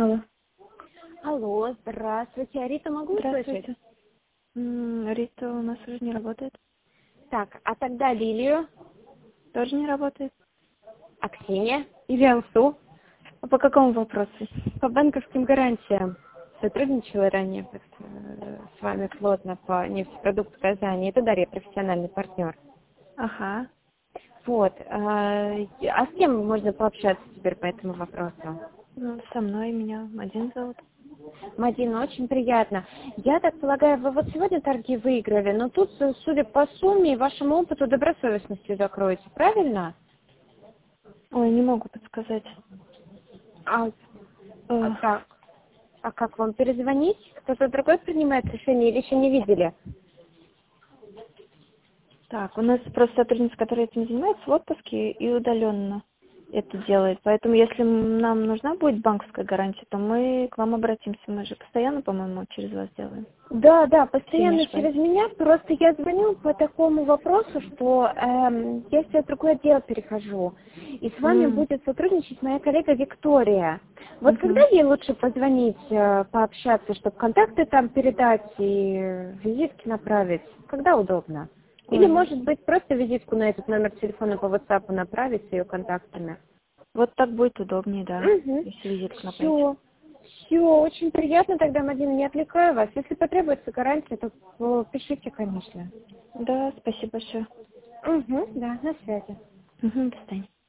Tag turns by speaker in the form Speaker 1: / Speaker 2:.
Speaker 1: Алло.
Speaker 2: Алло, здравствуйте. Рита, могу услышать?
Speaker 1: Здравствуйте. Рита у нас уже не работает.
Speaker 2: Так, а тогда Лилию,
Speaker 1: Тоже не работает.
Speaker 2: а Ксения или Алсу
Speaker 1: А по какому вопросу?
Speaker 2: по банковским гарантиям. Сотрудничала ранее с вами плотно по нефтепродукту Казани. Это Дарья, профессиональный партнер.
Speaker 1: Ага.
Speaker 2: Вот. А с кем можно пообщаться теперь по этому вопросу?
Speaker 1: Со мной меня Мадин зовут.
Speaker 2: Мадина, очень приятно. Я так полагаю, вы вот сегодня торги выиграли, но тут, судя по сумме и вашему опыту, добросовестностью закроете, правильно?
Speaker 1: Ой, не могу подсказать.
Speaker 2: А,
Speaker 1: Э,
Speaker 2: так. А как вам перезвонить? Кто-то другой принимает решение или еще не видели?
Speaker 1: Так, у нас просто сотрудница, которая этим занимается, в отпуске и удаленно это делает. Поэтому, если нам нужна будет банковская гарантия, то мы к вам обратимся. Мы же постоянно, по-моему, через вас делаем.
Speaker 2: Да,
Speaker 1: Если не
Speaker 2: постоянно
Speaker 1: ошибаюсь.
Speaker 2: через меня. Просто я звоню по такому вопросу, что я сейчас в другой отдел перехожу. И с вами будет сотрудничать моя коллега Виктория. Вот когда
Speaker 1: Мгм.
Speaker 2: ей лучше позвонить, пообщаться, чтобы контакты там передать и визитки направить? Когда удобно? Или,
Speaker 1: Ой,
Speaker 2: может быть, просто визитку на этот номер телефона по WhatsApp направить с ее контактами?
Speaker 1: вот так будет удобнее, да,
Speaker 2: Угу.
Speaker 1: если визитку направить.
Speaker 2: Все, очень приятно тогда, Мадина, не отвлекаю вас. Если потребуется гарантия, то пишите, конечно.
Speaker 1: Да, спасибо большое.
Speaker 2: Угу, да, на связи.
Speaker 1: До свидания.